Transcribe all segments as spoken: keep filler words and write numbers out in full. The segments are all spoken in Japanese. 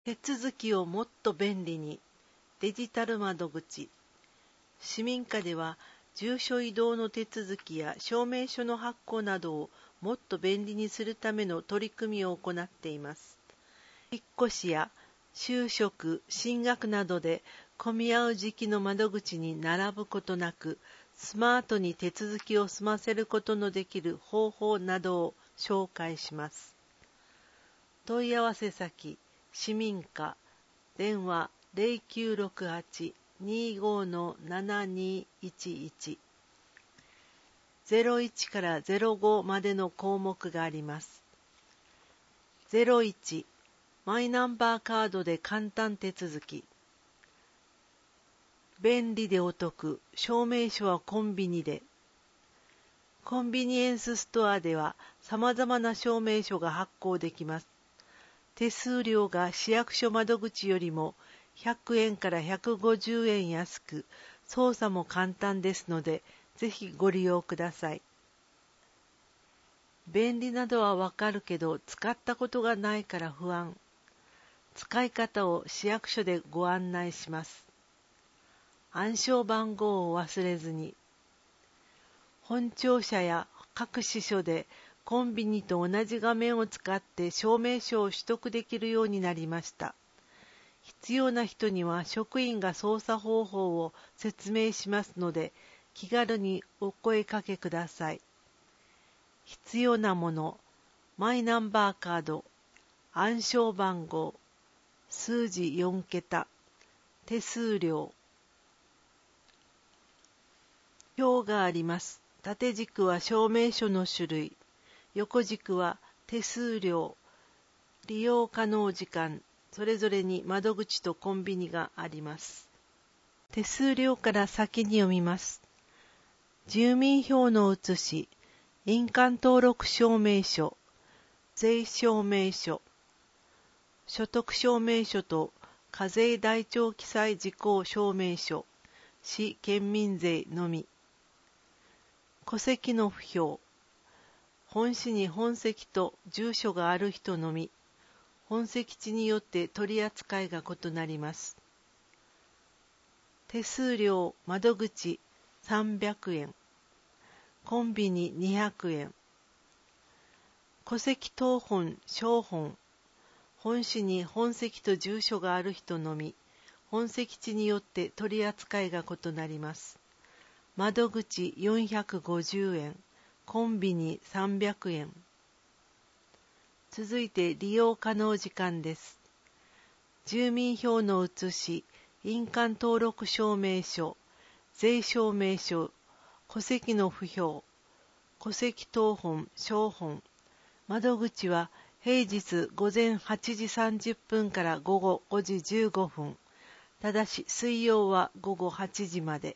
手続きをもっと便利に。デジタル窓口。市民課では、住所移動の手続きや証明書の発行などをもっと便利にするための取り組みを行っています。引っ越しや就職、進学などで混み合う時期の窓口に並ぶことなく、スマートに手続きを済ませることのできる方法などを紹介します。問い合わせ先、市民課、電話 ゼロきゅうろくはち にーごー ななにーいちいち ゼロいちからゼロごまでの項目があります。ゼロいち、マイナンバーカードで簡単手続き。便利でお得、証明書はコンビニで。コンビニエンスストアでは様々な証明書が発行できます。手数料が市役所窓口よりもひゃくえんからひゃくごじゅうえん安く、操作も簡単ですので、ぜひご利用ください。便利などはわかるけど、使ったことがないから不安。使い方を市役所でご案内します。暗証番号を忘れずに。本庁舎や各支所でコンビニと同じ画面を使って証明書を取得できるようになりました。必要な人には職員が操作方法を説明しますので、気軽にお声かけください。必要なもの、マイナンバーカード、暗証番号、数字よんけた、手数料。表があります。縦軸は証明書の種類、横軸は手数料、利用可能時間、それぞれに窓口とコンビニがあります。手数料から先に読みます。住民票の写し、印鑑登録証明書、税証明書、所得証明書と課税台帳記載事項証明書、市県民税のみ。戸籍の不評、本市に本籍と住所がある人のみ。本籍地によって取り扱いが異なります。手数料窓口さんびゃくえん、コンビニにひゃくえん。戸籍謄本照本、本市に本籍と住所がある人のみ。本籍地によって取り扱いが異なります。窓口よんひゃくごじゅうえん、コンビニさんびゃくえん。続いて利用可能時間です。住民票の写し、印鑑登録証明書、税証明書、戸籍の不評、戸籍謄本照本。窓口は平日午前はちじさんじゅっぷんから午後ごじじゅうごふん。ただし水曜は午後はちじまで。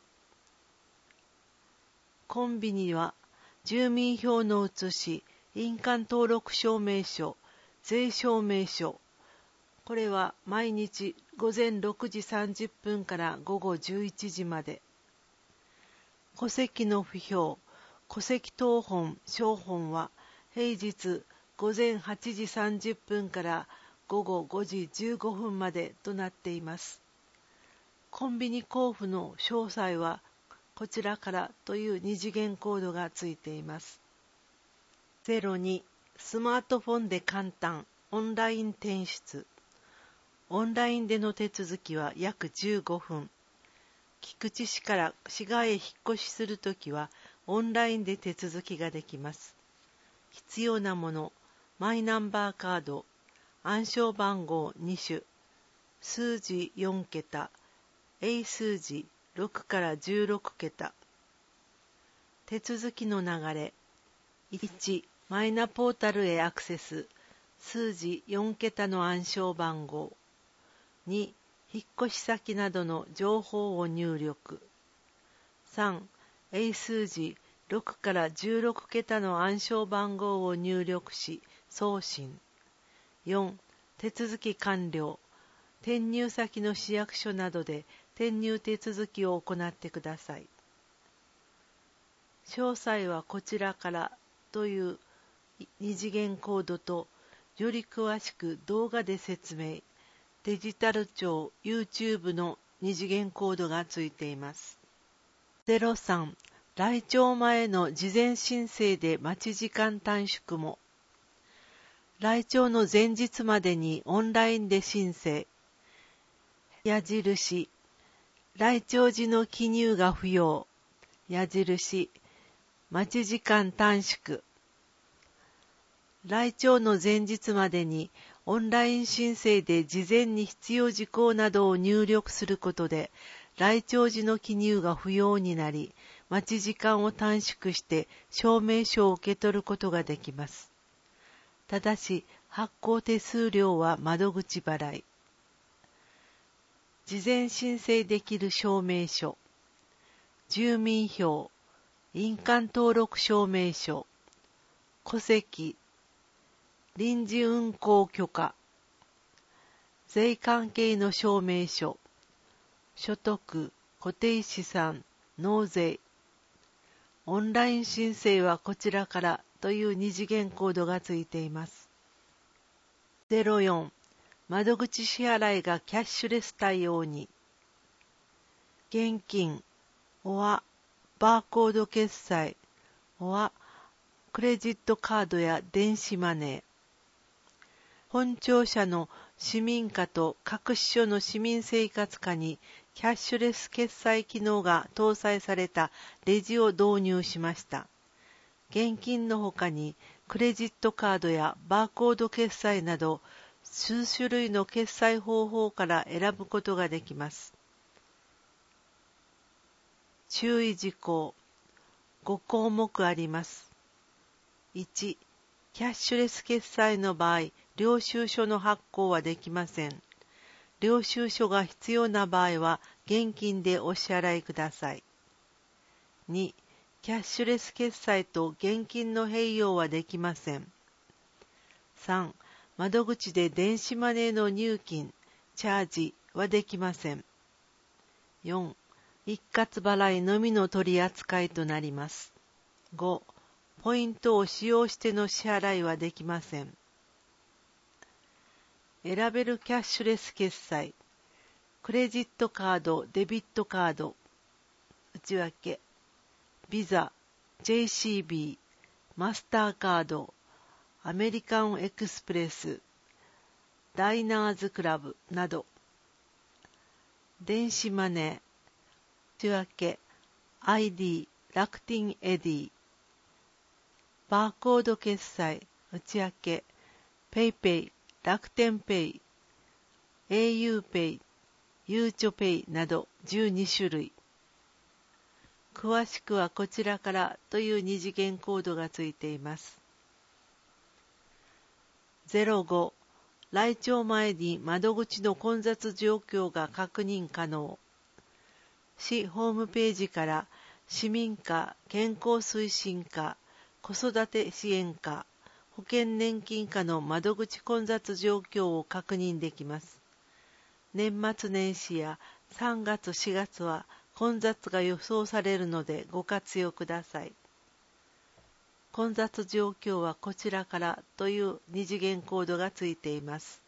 コンビニは住民票の写し、印鑑登録証明書、税証明書。これは毎日午前ろくじさんじゅっぷんから午後じゅういちじまで。戸籍の不評、戸籍謄本照本は平日午前はちじさんじゅっぷんから午後ごじじゅうごふんまでとなっています。コンビニ交付の詳細はこちらからという二次元コードがついています。ゼロに、スマートフォンで簡単、オンライン転出。オンラインでの手続きは約じゅうごふん。菊池市から市外へ引っ越しするときはオンラインで手続きができます。必要なもの、マイナンバーカード、暗証番号に種、数字よんけた、英数字ろくからじゅうろくけた。手続きの流れ。いち、マイナポータルへアクセス、数字よんけたの暗証番号。に、引っ越し先などの情報を入力。さん、英数字ろくからじゅうろくけたの暗証番号を入力し、送信。よん、手続き完了。転入先の市役所などで転入手続きを行ってください。詳細はこちらからという二次元コードと、より詳しく動画で説明、 デジタル庁 YouTube の二次元コードがついています。ゼロさん、来庁前の事前申請で待ち時間短縮も。来庁の前日までにオンラインで申請。矢印、来庁時の記入が不要。矢印、待ち時間短縮。来庁の前日までにオンライン申請で事前に必要事項などを入力することで、来庁時の記入が不要になり、待ち時間を短縮して証明書を受け取ることができます。ただし、発行手数料は窓口払い。事前申請できる証明書。住民票、印鑑登録証明書、戸籍、臨時運行許可、税関係の証明書、所得、固定資産、納税。オンライン申請はこちらからという二次元コードがついています。ゼロよん、窓口支払いがキャッシュレス対応に。現金、おはバーコード決済、おはクレジットカードや電子マネー。本庁舎の市民課と各支所の市民生活課にキャッシュレス決済機能が搭載されたレジを導入しました。現金のほかにクレジットカードやバーコード決済など数種類の決済方法から選ぶことができます。注意事項ご項目あります。いち、キャッシュレス決済の場合、領収書の発行はできません。領収書が必要な場合は、現金でお支払いください。に、キャッシュレス決済と現金の併用はできません。さん、窓口で電子マネーの入金、チャージはできません。よん、一括払いのみの取り扱いとなります。ご、ポイントを使用しての支払いはできません。選べるキャッシュレス決済、クレジットカード、デビットカード、内訳、ビザ、ジェイシービー、マスターカード、アメリカンエクスプレス、ダイナーズクラブなど。電子マネー、内訳、アイディー、楽天エディ、バーコード決済、内訳、ペイペイ、楽天ペイ、au ペイ、ゆうちょペイなどじゅうに種類。詳しくはこちらからという二次元コードがついています。ゼロご、来庁前に窓口の混雑状況が確認可能。市ホームページから市民課、健康推進課、子育て支援課、保険年金課の窓口混雑状況を確認できます。年末年始やさんがつしがつは混雑が予想されるのでご活用ください。混雑状況はこちらからという二次元コードがついています。